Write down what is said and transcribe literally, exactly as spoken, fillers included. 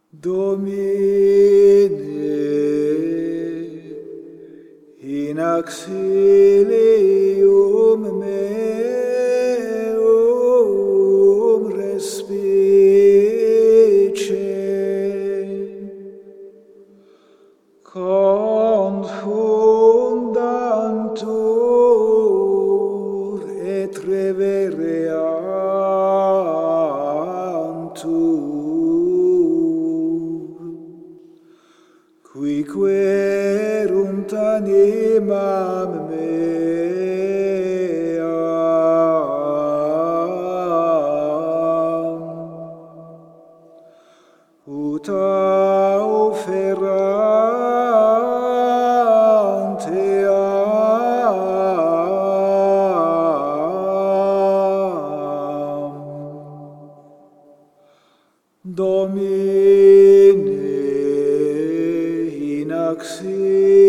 Domine, in auxilium meum respice, confundantur et revereantur, quique erunt animam meam, ut auferant eam. Domine, in auxilium